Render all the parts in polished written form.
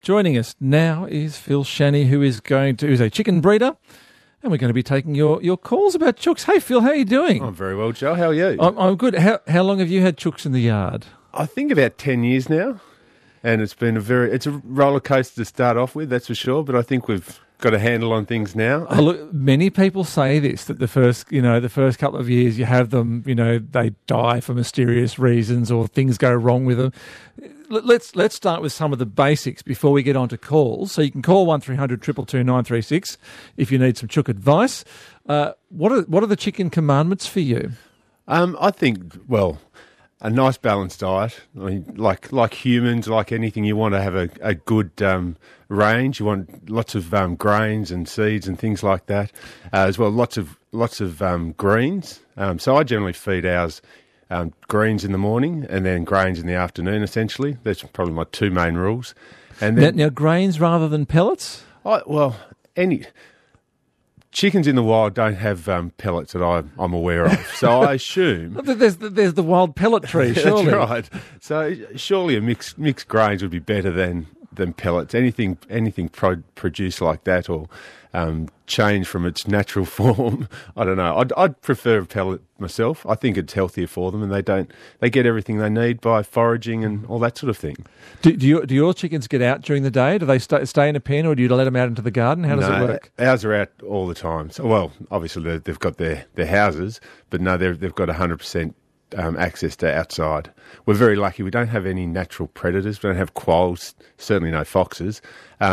Joining us now is Phil Shanney, who's a chicken breeder, and we're going to be taking your calls about chooks. Hey, Phil, how are you doing? I'm very well, Joe. How are you? I'm good. How long have you had chooks in the yard? I think about 10 years now, and it's been it's a roller coaster to start off with, that's for sure, but I think we've got a handle on things now. Oh, look, many people say this, that the first couple of years you have them, they die for mysterious reasons or things go wrong with them. Let's start with some of the basics before we get on to calls. So you can call 1300 222 936 if you need some chook advice. What are the chicken commandments for you? I think, a nice balanced diet. I mean, like humans, like anything, you want to have a good range. You want lots of grains and seeds and things like that, as well. Lots of greens. So I generally feed ours greens in the morning and then grains in the afternoon. Essentially, that's probably my two main rules. And then now grains rather than pellets. Any chickens in the wild don't have pellets that I'm aware of. So I assume there's the wild pellet tree. Surely, that's right. So surely a mixed grains would be better than pellets. Anything produced like that or change from its natural form. I don't know. I'd prefer a pellet myself. I think it's healthier for them, and they get everything they need by foraging and all that sort of thing. Do your chickens get out during the day? Do they stay in a pen, or do you let them out into the garden? How does it work? Ours are out all the time. So, obviously they've got their houses, but no, they've got 100%. Access to outside. We're very lucky. We don't have any natural predators. We don't have quolls, certainly no foxes.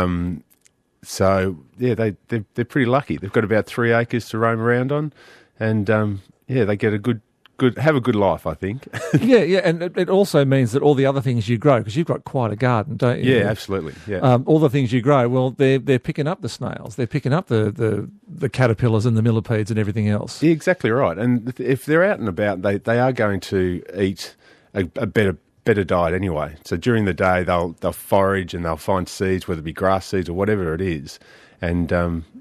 So yeah, they're pretty lucky. They've got about 3 acres to roam around on, and they get have a good life, I think. yeah, and it also means that all the other things you grow, because you've got quite a garden, don't you? Yeah, absolutely. Yeah, all the things you grow, well, they're picking up the snails, they're picking up the caterpillars and the millipedes and everything else. Yeah, exactly right. And if they're out and about, they are going to eat a better diet anyway. So during the day, they'll forage and they'll find seeds, whether it be grass seeds or whatever it is, and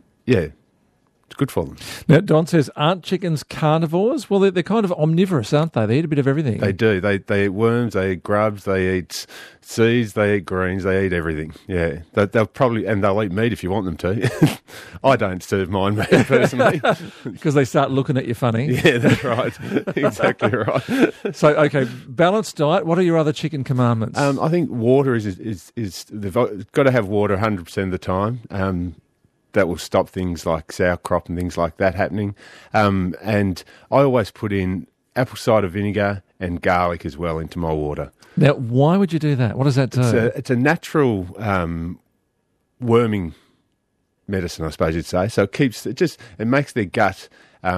it's good for them. Now, Don says, aren't chickens carnivores? Well, they're kind of omnivorous, aren't they? They eat a bit of everything. They do. They eat worms, they eat grubs, they eat seeds, they eat greens, they eat everything. Yeah, they'll eat meat if you want them to. I don't serve mine meat personally. Because they start looking at you funny. Yeah, that's right. Exactly right. So, okay, balanced diet. What are your other chicken commandments? I think water is they've got to have water 100% of the time. That will stop things like sauerkraut and things like that happening. And I always put in apple cider vinegar and garlic as well into my water. Now, why would you do that? What does that do? It's a natural worming medicine, I suppose you'd say. So it makes their gut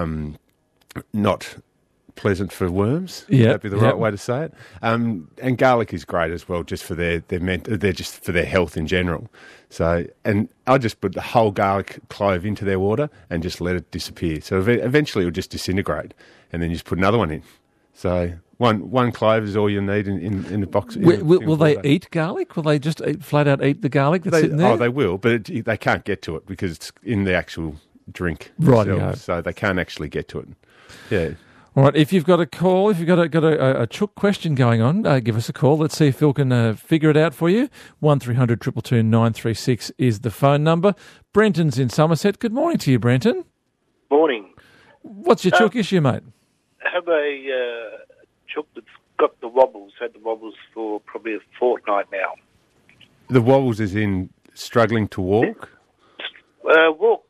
not pleasant for worms. Yeah, that'd be the right way to say it. And garlic is great as well, just for they're just for their health in general. So, and I just put the whole garlic clove into their water and just let it disappear. So eventually it'll just disintegrate, and then you just put another one in. So one clove is all you need in the box. Will they eat garlic? Will they just flat out eat the garlic that's sitting there? Oh, they will, but they can't get to it because it's in the actual drink. Right. So they can't actually get to it. Yeah. All right, if you've got a call, if you've got a chook question going on, give us a call. Let's see if Phil can figure it out for you. 1300 222 936 is the phone number. Brenton's in Somerset. Good morning to you, Brenton. Morning. What's your chook issue, mate? I have a chook that's got the wobbles, had the wobbles for probably a fortnight now. The wobbles is in struggling to walk? Walk,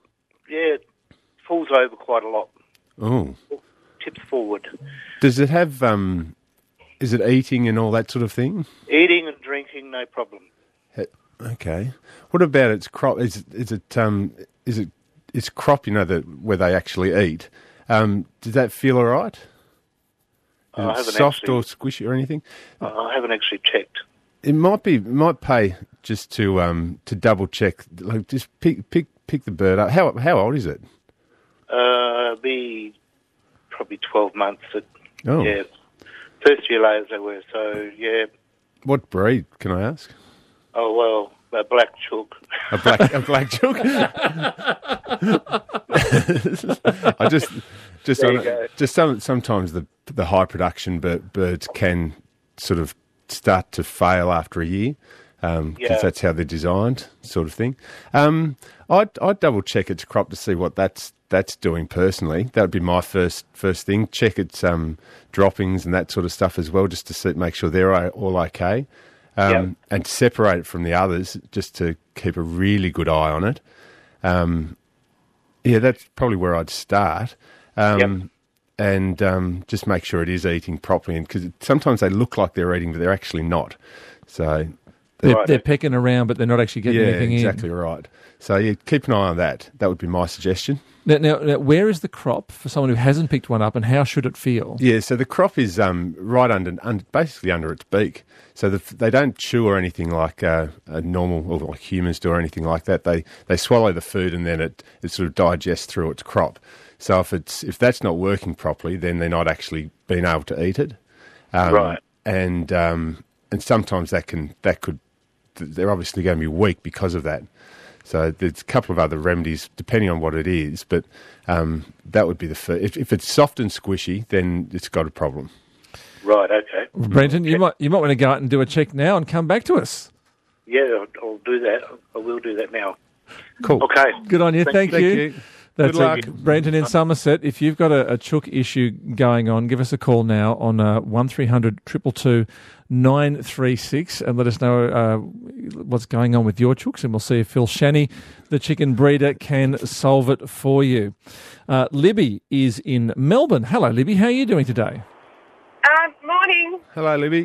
falls over quite a lot. Oh. Tips forward. Does it have, is it eating and all that sort of thing? Eating and drinking, no problem. Okay. What about its crop? Is it its crop, where they actually eat? Does that feel all right? Is it soft or squishy or anything? I haven't actually checked. It might pay just to double check. Like just pick the bird up. How old is it? Be probably 12 months. Oh. Yeah. First year layers they were, so yeah. What breed, can I ask? Oh, well, a black chook. A black chook? Sometimes the high production birds can sort of start to fail after a year. because that's how they're designed, sort of thing. I'd double check its crop to see what that's doing personally. That would be my first thing. Check its droppings and that sort of stuff as well, just to make sure they're all okay. And separate it from the others, just to keep a really good eye on it. That's probably where I'd start. And just make sure it is eating properly. And because sometimes they look like they're eating, but they're actually not. So they're pecking around, but they're not actually getting anything exactly in. Right. So keep an eye on that. That would be my suggestion. Now, where is the crop for someone who hasn't picked one up, and how should it feel? Yeah, so the crop is right basically under its beak. So they don't chew or anything like a normal, or like humans do or anything like that. They swallow the food and then it sort of digests through its crop. So if that's not working properly, then they're not actually being able to eat it. Right. And sometimes they're obviously going to be weak because of that. So there's a couple of other remedies depending on what it is, but that would be the first. If it's soft and squishy, then it's got a problem. Right. Okay. Brenton, you might want to go out and do a check now and come back to us. Yeah, I'll do that. I will do that now. Cool. Okay. Good on you. Thank you. That's Good luck. Brenton in Somerset. If you've got a chook issue going on, give us a call now on 1300 222 936 and let us know what's going on with your chooks, and we'll see if Phil Shanney, the chicken breeder, can solve it for you. Libby is in Melbourne. Hello, Libby. How are you doing today? Morning. Hello, Libby.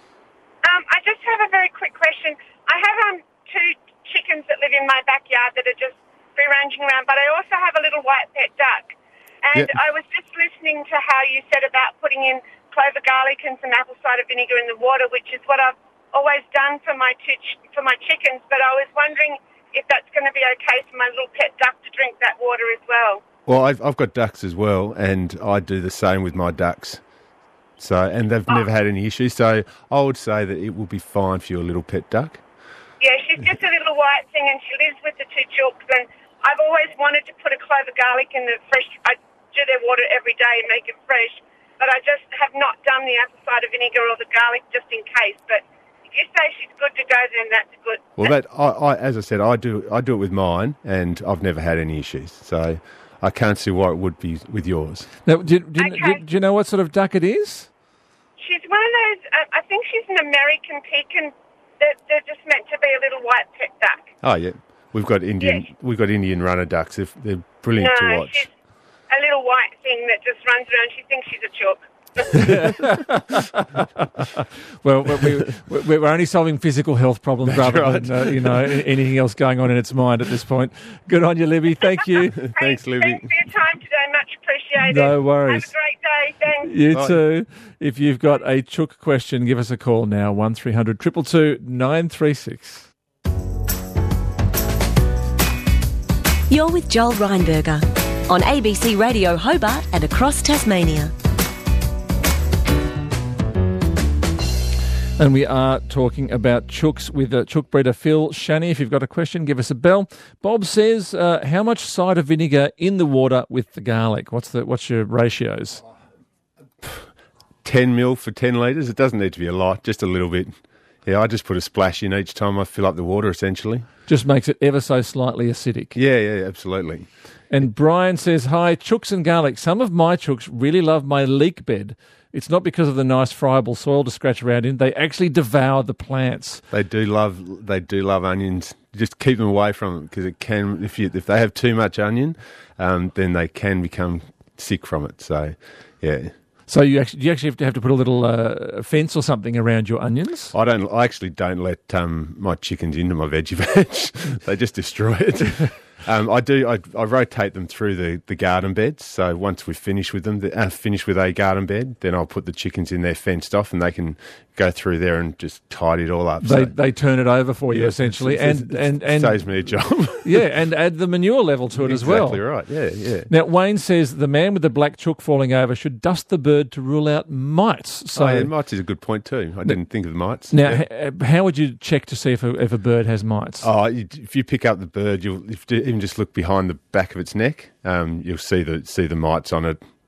I just have a very quick question. I have two chickens that live in my backyard that are just free ranging around, but I also have a little white pet duck. And I was just listening to how you said about putting in clover garlic and some apple cider vinegar in the water, which is what I've always done for my chickens. But I was wondering if that's going to be okay for my little pet duck to drink that water as well. Well, I've got ducks as well, and I do the same with my ducks. And they've never had any issues. So I would say that it will be fine for your little pet duck. Yeah, she's just a little white thing, and she lives with the two chooks. And I've always wanted to put a clover garlic in the fresh. I do their water every day and make it fresh, but I just have not done the apple cider vinegar or the garlic just in case. But if you say she's good to go, then that's good. Well, as I said, I do it with mine, and I've never had any issues. So I can't see why it would be with yours. Now, do you know what sort of duck it is? She's one of those. I think she's an American pekin. They're just meant to be a little white pet duck. Oh yeah, we've got Indian runner ducks. They're brilliant to watch. She's a little white thing that just runs around. She thinks she's a chook. Well, we're only solving physical health problems rather than anything else going on in its mind at this point. Good on you, Libby. Thank you. Thanks, Libby. Thanks for your time today. Much appreciated. No worries. Have a great day. Thanks. You Bye. too. If you've got a chook question, give us a call now, 1300 222 936. You're with Joel Reinberger on ABC Radio Hobart and across Tasmania. And we are talking about chooks with chook breeder Phil Shanney. If you've got a question, give us a bell. Bob says, how much cider vinegar in the water with the garlic? What's your ratios? 10 mil for 10 litres. It doesn't need to be a lot, just a little bit. Yeah, I just put a splash in each time I fill up the water, essentially. Just makes it ever so slightly acidic. Yeah, absolutely. And Brian says, hi, chooks and garlic. Some of my chooks really love my leek bed. It's not because of the nice friable soil to scratch around in. They actually devour the plants. They do love onions. Just keep them away from them, because it can, if they have too much onion, then they can become sick from it. So, yeah. So you actually have to put a little fence or something around your onions? I actually don't let my chickens into my veggie veg. They just destroy it. I rotate them through the garden beds. So once we've finished with them, finished with a garden bed, then I'll put the chickens in there fenced off, and they can go through there and just tidy it all up. They turn it over for you, essentially, and saves me a job. Yeah, and add the manure level to it as well. Exactly right. Yeah. Now Wayne says the man with the black chook falling over should dust the bird to rule out mites. So mites is a good point too. I didn't think of the mites. Now, how would you check to see if a bird has mites? Oh, if you pick up the bird, if you even just look behind the back of its neck, you'll see the mites on it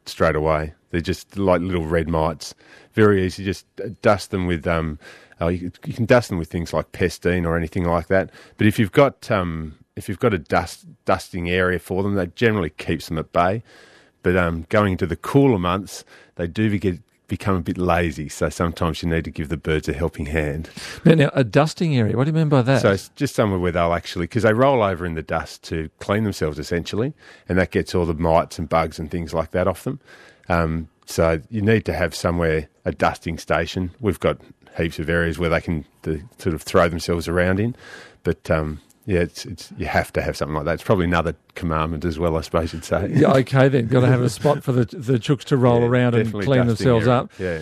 straight away. They're just like little red mites. Very easy. Just dust them with you can dust them with things like Pestine or anything like that. But if you've got a dusting area for them, that generally keeps them at bay. But going into the cooler months, they do become a bit lazy. So sometimes you need to give the birds a helping hand. Now, a dusting area, what do you mean by that? So it's just somewhere where they'll actually, because they roll over in the dust to clean themselves essentially, and that gets all the mites and bugs and things like that off them. So you need to have somewhere, a dusting station. We've got heaps of areas where they can sort of throw themselves around in. But it's you have to have something like that. It's probably another commandment as well, I suppose you'd say. Yeah, okay then. Got to have a spot for the chooks to roll around and clean themselves up. Yeah.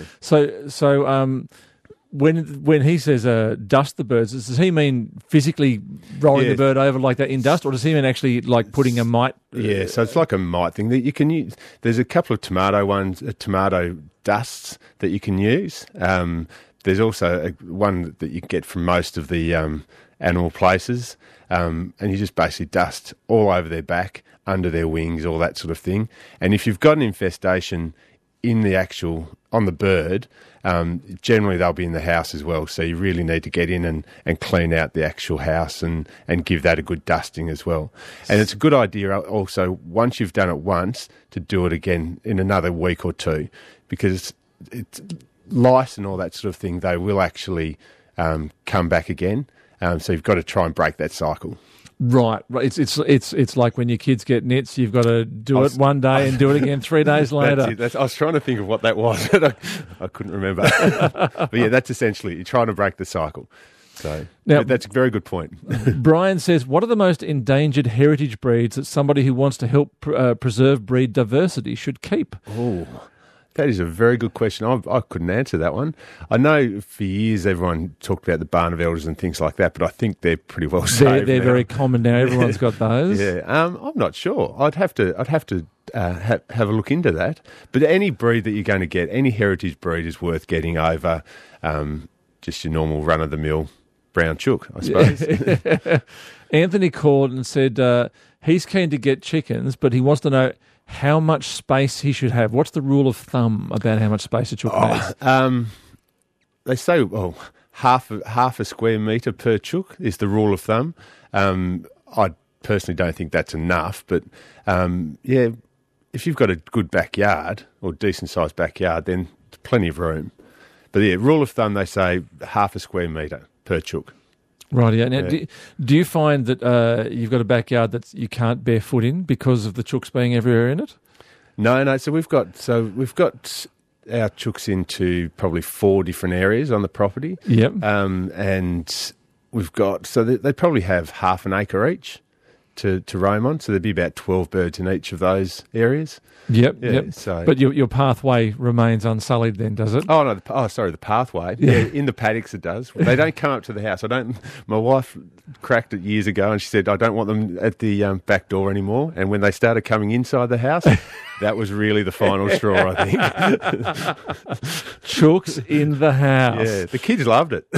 So when he says dust the birds, does he mean physically rolling the bird over like that in dust, or does he mean actually like putting a mite? Yeah, so it's like a mite thing that you can use. There's a couple of tomato dusts that you can use. There's also one that you can get from most of the animal places, and you just basically dust all over their back, under their wings, all that sort of thing. And if you've got an infestation on the bird, generally they'll be in the house as well. So you really need to get in and clean out the actual house and give that a good dusting as well. And it's a good idea also, once you've done it once, to do it again in another week or two, because it's lice and all that sort of thing, they will actually come back again. So you've got to try and break that cycle. Right. It's like when your kids get nits, you've got to do it one day and do it again 3 days later. That's it. I was trying to think of what that was, but I couldn't remember. But yeah, that's essentially, you're trying to break the cycle. So now, that's a very good point. Brian says, what are the most endangered heritage breeds that somebody who wants to help preserve breed diversity should keep? Oh, that is a very good question. I couldn't answer that one. I know for years everyone talked about the Barn of Elders and things like that, but I think they're pretty well saved. They're very common now. Everyone's got those. Yeah, I'm not sure. I'd have to have a look into that. But any breed that you're going to get, any heritage breed is worth getting over just your normal run of the mill brown chook, I suppose. Yeah. Anthony called and said he's keen to get chickens, but he wants to know how much space he should have. What's the rule of thumb about how much space a chook needs? They say, half a square metre per chook is the rule of thumb. I personally don't think that's enough, but if you've got a good backyard or decent-sized backyard, then there's plenty of room. But yeah, rule of thumb, they say half a square metre per chook. Right, yeah. Now, do you find that you've got a backyard that you can't bear foot in because of the chooks being everywhere in it? No. So we've got our chooks into probably 4 different areas on the property. Yep. And we've got, so they probably have half an acre each to roam on. So there'd be about 12 birds in each of those areas. Yep, yeah, yep. So, but your pathway remains unsullied then, does it? Oh, no. The pathway. Yeah, in the paddocks it does. They don't come up to the house. My wife cracked it years ago and she said, I don't want them at the back door anymore. And when they started coming inside the house, that was really the final straw, I think. Chooks in the house. Yeah, the kids loved it.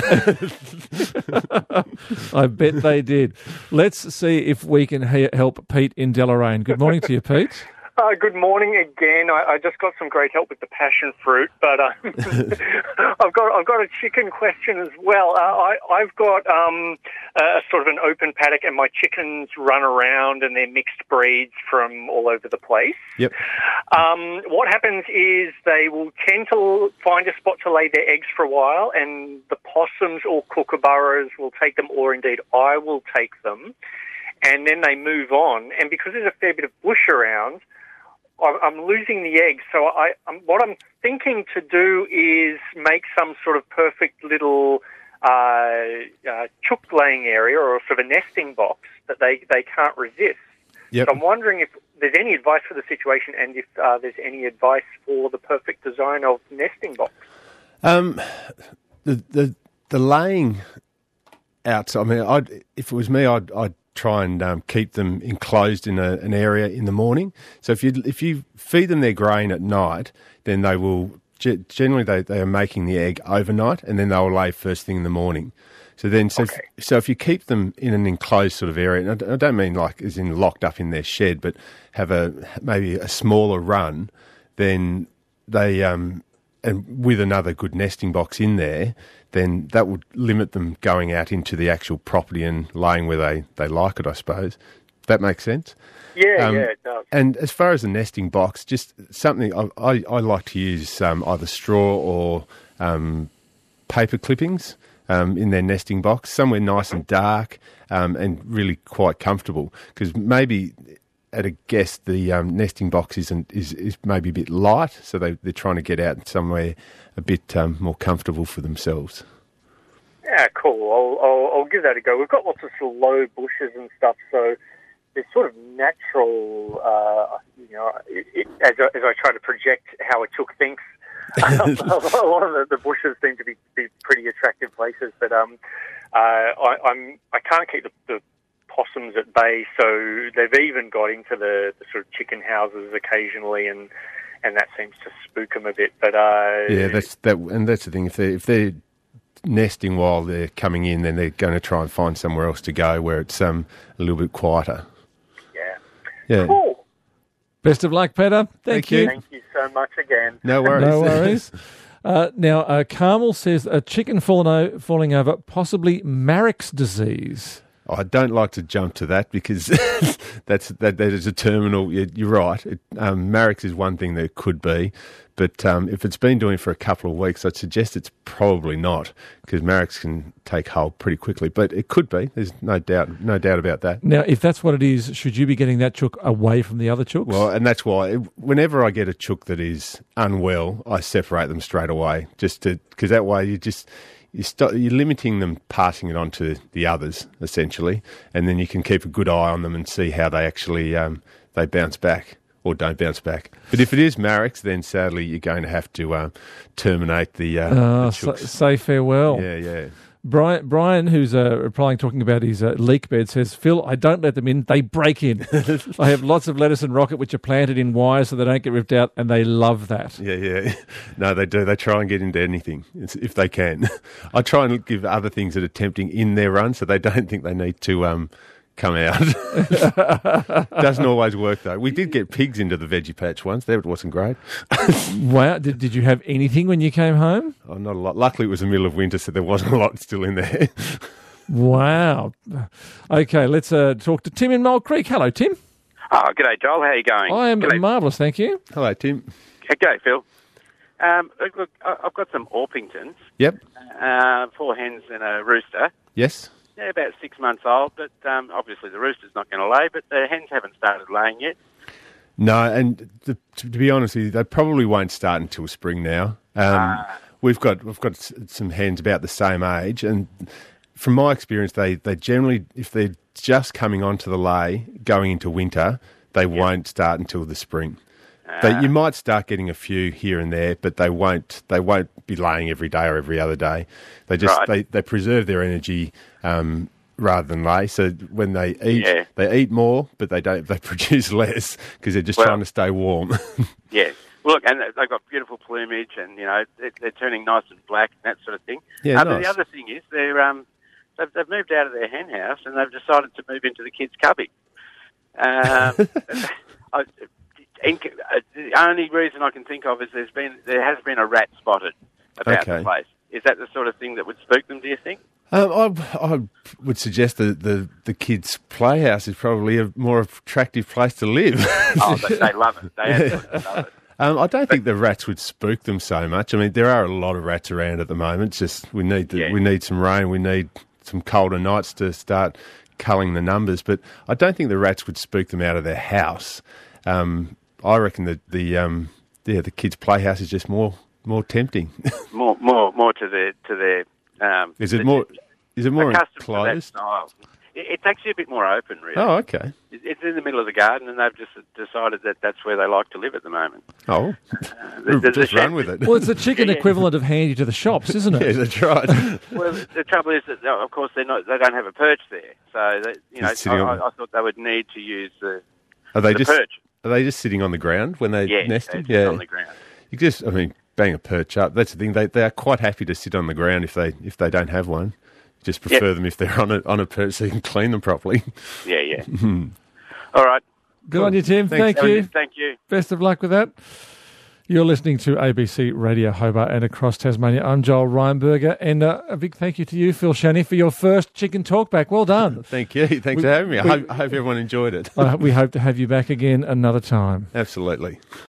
I bet they did. Let's see if we can help Pete in Deloraine. Good morning to you, Pete. Good morning again. I just got some great help with the passion fruit, but I've got a chicken question as well. I've got a sort of an open paddock, and my chickens run around, and they're mixed breeds from all over the place. Yep. What happens is they will tend to find a spot to lay their eggs for a while, and the possums or kookaburras will take them, or indeed I will take them, and then they move on. And because there's a fair bit of bush around, I'm losing the eggs, so what I'm thinking to do is make some sort of perfect little chook laying area, or sort of a nesting box that they can't resist. Yep. So I'm wondering if there's any advice for the situation, and if there's any advice for the perfect design of nesting box. The laying outside. I mean, if it was me, I'd try and keep them enclosed in an area in the morning. So if you feed them their grain at night, then they will generally they are making the egg overnight, and then they will lay first thing in the morning. So if you keep them in an enclosed sort of area, and I don't mean like as in locked up in their shed, but have maybe a smaller run, then they and with another good nesting box in there, then that would limit them going out into the actual property and laying where they like it, I suppose. That makes sense? Yeah, it does. And as far as the nesting box, just something I like to use either straw or paper clippings in their nesting box, somewhere nice and dark and really quite comfortable. Because maybe at a guess the nesting box is maybe a bit light, so they're trying to get out somewhere a bit more comfortable for themselves. Yeah, cool. I'll give that a go. We've got lots of sort of low bushes and stuff, so there's sort of natural, as I try to project how a chook thinks, a lot of the bushes seem to be pretty attractive places, but I can't keep the possums at bay, so they've even got into the sort of chicken houses occasionally, and that seems to spook them a bit. But that's the thing. If they're nesting while they're coming in, then they're going to try and find somewhere else to go where it's a little bit quieter. Yeah. Cool. Best of luck, Peter. Thank you. Thank you so much again. No worries. No worries. Now, Carmel says a chicken falling over, possibly Marek's disease. I don't like to jump to that because that is a terminal. You're right. Marek's is one thing that it could be, but if it's been doing for a couple of weeks, I'd suggest it's probably not, because Marek's can take hold pretty quickly. But it could be. There's no doubt about that. Now, if that's what it is, should you be getting that chook away from the other chooks? Well, and that's why whenever I get a chook that is unwell, I separate them straight away, because that way you're limiting them passing it on to the others, essentially, and then you can keep a good eye on them and see how they actually they bounce back or don't bounce back. But if it is Marek's, then sadly you're going to have to terminate the chooks. Say farewell. Yeah. Brian, who's replying, talking about his leek bed, says, Phil, I don't let them in, they break in. I have lots of lettuce and rocket which are planted in wires so they don't get ripped out, and they love that. Yeah. No, they do. They try and get into anything if they can. I try and give other things that are tempting in their run so they don't think they need to come out. Doesn't always work, though. We did get pigs into the veggie patch once. That wasn't great. Wow. Did you have anything when you came home? Oh, not a lot. Luckily, it was the middle of winter, so there wasn't a lot still in there. Wow. Okay, let's talk to Tim in Mole Creek. Hello, Tim. Oh, g'day, Joel. How are you going? I am marvellous, thank you. Hello, Tim. G'day, Phil. Look, I've got some Orpingtons. Yep. 4 hens and a rooster. Yes. They're about 6 months old, but obviously the rooster's not going to lay, but the hens haven't started laying yet. No, and to be honest with you, they probably won't start until spring now. We've got some hens about the same age, and from my experience, they generally, if they're just coming onto the lay, going into winter, they won't start until the spring. You might start getting a few here and there, but they won't be laying every day or every other day. They just they preserve their energy rather than lay. So when they eat more, but they produce less because they're just trying to stay warm. Yeah. Look, and they've got beautiful plumage, and they're turning nice and black and that sort of thing. Yeah, nice. But the other thing is they've moved out of their hen house and they've decided to move into the kids' cubby. The only reason I can think of is there has been a rat spotted about the place. Is that the sort of thing that would spook them, do you think? I would suggest that the kids' playhouse is probably a more attractive place to live. Oh, they love it. They absolutely love it. I don't think the rats would spook them so much. I mean, there are a lot of rats around at the moment. It's just we need some rain. We need some colder nights to start culling the numbers. But I don't think the rats would spook them out of their house. I reckon that the kids' playhouse is just more tempting. more to their. Is it more enclosed? It's actually a bit more open, really. Oh, okay. It's in the middle of the garden, and they've just decided that that's where they like to live at the moment. Oh, just run with it. Well, it's the chicken equivalent of handy to the shops, isn't it? Yeah, that's right. Well, the trouble is that, of course, they don't have a perch there, so I thought they would need to use the perch. Are they just sitting on the ground when they're nesting? Yeah, on the ground. You just, bang a perch up. That's the thing. They are quite happy to sit on the ground if they don't have one. Just prefer them if they're on a perch so you can clean them properly. Yeah. All right. Good on you, Tim. Thanks. Thank you. Thank you. Best of luck with that. You're listening to ABC Radio Hobart and across Tasmania. I'm Joel Reinberger, and a big thank you to you, Phil Shanney, for your first chicken talkback. Well done. Thank you. Thanks for having me. I hope everyone enjoyed it. We hope to have you back again another time. Absolutely.